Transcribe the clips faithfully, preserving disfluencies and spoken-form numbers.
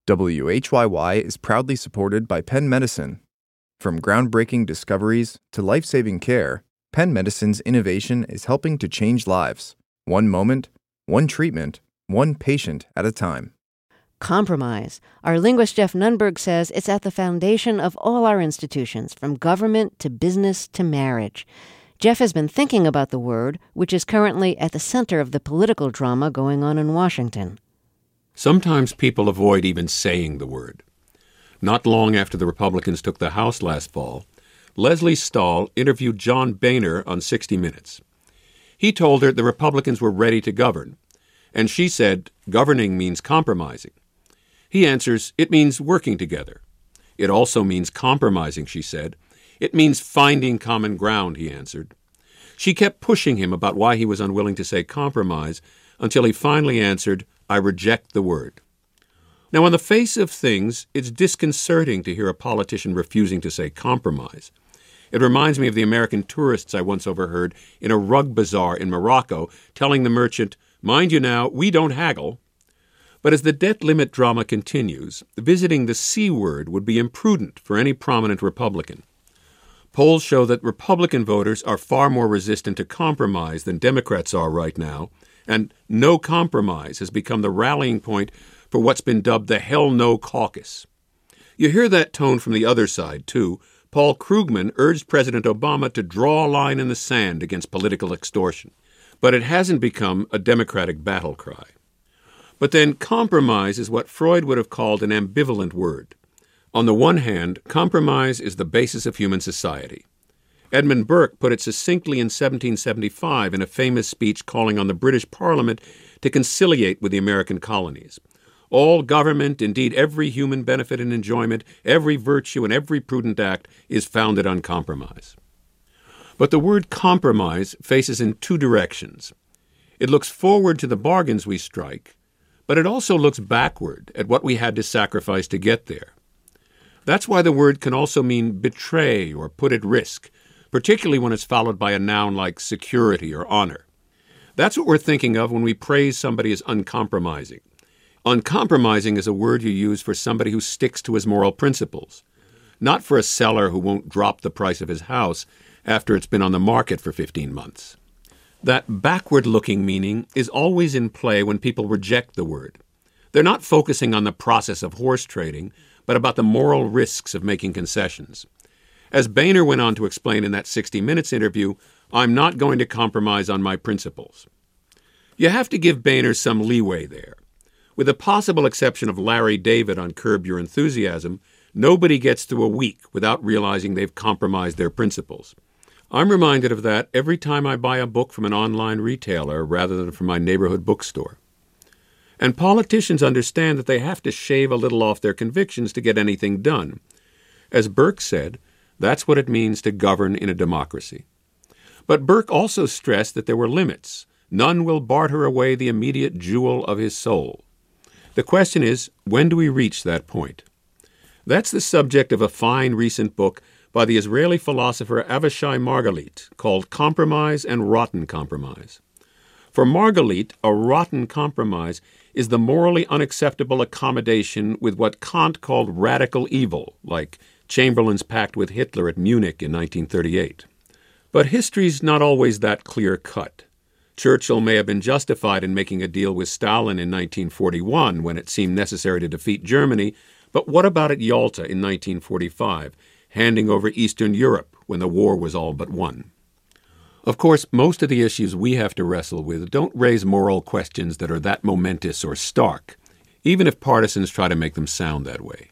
W H Y Y is proudly supported by Penn Medicine. From groundbreaking discoveries to life-saving care, Penn Medicine's innovation is helping to change lives, one moment, one treatment, one patient at a time. Compromise. Our linguist Jeff Nunberg says it's at the foundation of all our institutions, from government to business to marriage. Jeff has been thinking about the word, which is currently at the center of the political drama going on in Washington. Sometimes people avoid even saying the word. Not long after the Republicans took the House last fall, Leslie Stahl interviewed John Boehner on sixty minutes. He told her the Republicans were ready to govern, and she said, governing means compromising. He answers, it means working together. It also means compromising, she said. It means finding common ground, he answered. She kept pushing him about why he was unwilling to say compromise until he finally answered, I reject the word. Now, on the face of things, it's disconcerting to hear a politician refusing to say compromise. It reminds me of the American tourists I once overheard in a rug bazaar in Morocco telling the merchant, mind you now, we don't haggle. But as the debt limit drama continues, visiting the C word would be imprudent for any prominent Republican. Polls show that Republican voters are far more resistant to compromise than Democrats are right now, and no compromise has become the rallying point for what's been dubbed the Hell No Caucus. You hear that tone from the other side, too. Paul Krugman urged President Obama to draw a line in the sand against political extortion. But it hasn't become a Democratic battle cry. But then compromise is what Freud would have called an ambivalent word. On the one hand, compromise is the basis of human society. Edmund Burke put it succinctly in seventeen seventy-five in a famous speech calling on the British Parliament to conciliate with the American colonies. All government, indeed every human benefit and enjoyment, every virtue and every prudent act is founded on compromise. But the word compromise faces in two directions. It looks forward to the bargains we strike, but it also looks backward at what we had to sacrifice to get there. That's why the word can also mean betray or put at risk, particularly when it's followed by a noun like security or honor. That's what we're thinking of when we praise somebody as uncompromising. Uncompromising is a word you use for somebody who sticks to his moral principles, not for a seller who won't drop the price of his house after it's been on the market for fifteen months. That backward-looking meaning is always in play when people reject the word. They're not focusing on the process of horse trading, but about the moral risks of making concessions. As Boehner went on to explain in that sixty minutes interview, I'm not going to compromise on my principles. You have to give Boehner some leeway there. With the possible exception of Larry David on Curb Your Enthusiasm, nobody gets through a week without realizing they've compromised their principles. I'm reminded of that every time I buy a book from an online retailer rather than from my neighborhood bookstore. And politicians understand that they have to shave a little off their convictions to get anything done. As Burke said, that's what it means to govern in a democracy. But Burke also stressed that there were limits. None will barter away the immediate jewel of his soul. The question is, when do we reach that point? That's the subject of a fine recent book by the Israeli philosopher Avishai Margalit called Compromise and Rotten Compromise. For Margalit, a rotten compromise is the morally unacceptable accommodation with what Kant called radical evil, like Chamberlain's pact with Hitler at Munich in nineteen thirty-eight. But history's not always that clear-cut. Churchill may have been justified in making a deal with Stalin in nineteen forty-one when it seemed necessary to defeat Germany, but what about at Yalta in nineteen forty-five, handing over Eastern Europe when the war was all but won? Of course, most of the issues we have to wrestle with don't raise moral questions that are that momentous or stark, even if partisans try to make them sound that way.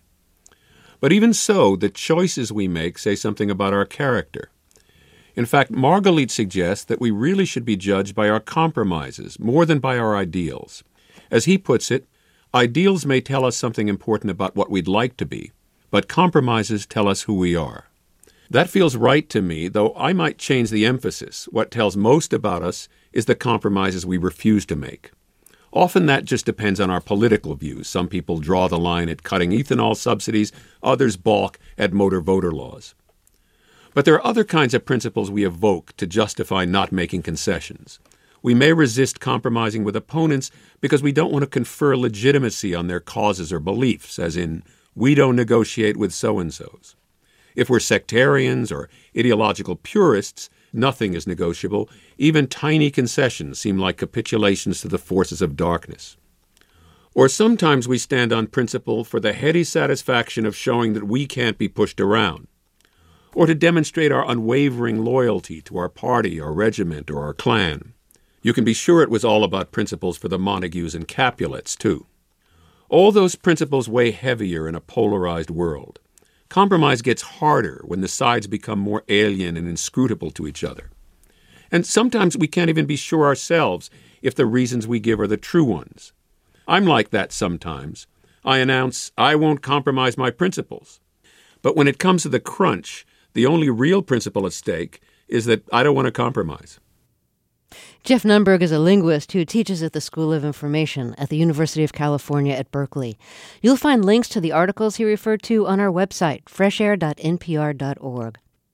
But even so, the choices we make say something about our character. In fact, Margalit suggests that we really should be judged by our compromises more than by our ideals. As he puts it, ideals may tell us something important about what we'd like to be, but compromises tell us who we are. That feels right to me, though I might change the emphasis. What tells most about us is the compromises we refuse to make. Often that just depends on our political views. Some people draw the line at cutting ethanol subsidies, others balk at motor voter laws. But there are other kinds of principles we evoke to justify not making concessions. We may resist compromising with opponents because we don't want to confer legitimacy on their causes or beliefs, as in, we don't negotiate with so-and-sos. If we're sectarians or ideological purists, nothing is negotiable. Even tiny concessions seem like capitulations to the forces of darkness. Or sometimes we stand on principle for the heady satisfaction of showing that we can't be pushed around, or to demonstrate our unwavering loyalty to our party, our regiment, or our clan. You can be sure it was all about principles for the Montagues and Capulets, too. All those principles weigh heavier in a polarized world. Compromise gets harder when the sides become more alien and inscrutable to each other. And sometimes we can't even be sure ourselves if the reasons we give are the true ones. I'm like that sometimes. I announce, I won't compromise my principles. But when it comes to the crunch, the only real principle at stake is that I don't want to compromise. Jeff Nunberg is a linguist who teaches at the School of Information at the University of California at Berkeley. You'll find links to the articles he referred to on our website, fresh air dot n p r dot org.